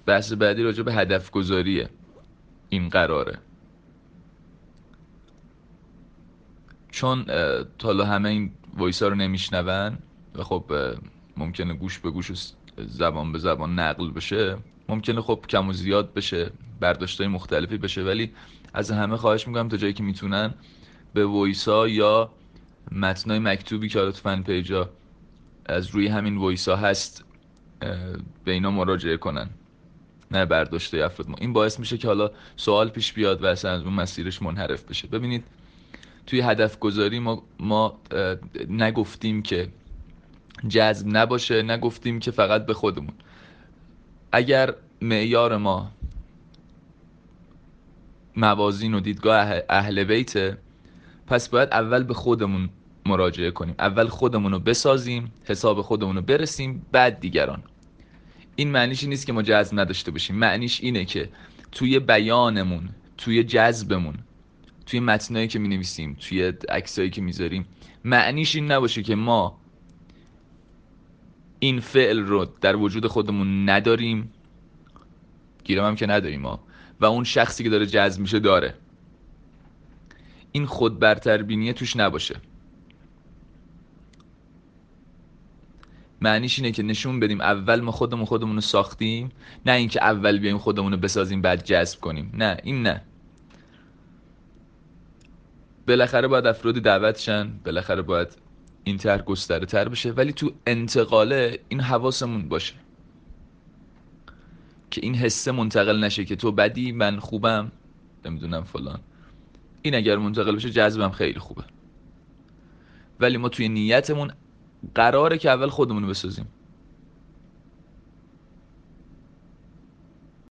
بحث بعدی راجع به هدف گذاریه. این قراره چون تا حالا همه این وایس ها رو نمیشنون و خب ممکنه گوش به گوش و زبان به زبان نقل بشه، ممکنه خب کم و زیاد بشه، برداشتای مختلفی بشه، ولی از همه خواهش میکنم تا جایی که میتونن به وایس ها یا متنای مکتوبی که حالا تو فن پیجا از روی همین وایس ها هست به اینا مراجعه کنن، نه برداشته افراد ما. این باعث میشه که حالا سوال پیش بیاد و اصلا از اون مسیرش منحرف بشه. ببینید توی هدف گذاری ما نگفتیم که جذب نباشه، نگفتیم که فقط به خودمون. اگر معیار ما موازین و دیدگاه اهل بیته، پس باید اول به خودمون مراجعه کنیم، اول خودمون رو بسازیم، حساب خودمون رو برسیم، بعد دیگران. این معنیش این نیست که ما جذب نداشته باشیم، معنیش اینه که توی بیانمون، توی جذبمون، توی متنایی که می نویسیم، توی عکسایی که میذاریم، معنیش این نباشه که ما این فعل رو در وجود خودمون نداریم، گیرم هم که نداریم ما، و اون شخصی که داره جذب میشه داره. این خود برتربینیه توش نباشه. معنیش اینه که نشون بدیم اول ما خودمون رو ساختیم، نه اینکه اول بیایم خودمون رو بسازیم بعد جذب کنیم. نه، این نه. بالاخره باید افرادی دعوت شن، بالاخره باید این طرح گسترده تر بشه، ولی تو انتقاله این حواسمون باشه که این حسه منتقل نشه که تو بدی من خوبم، نمیدونم فلان. این اگر منتقل بشه جذبم خیلی خوبه، ولی ما توی نیتمون قراره که اول خودمون رو بسازیم.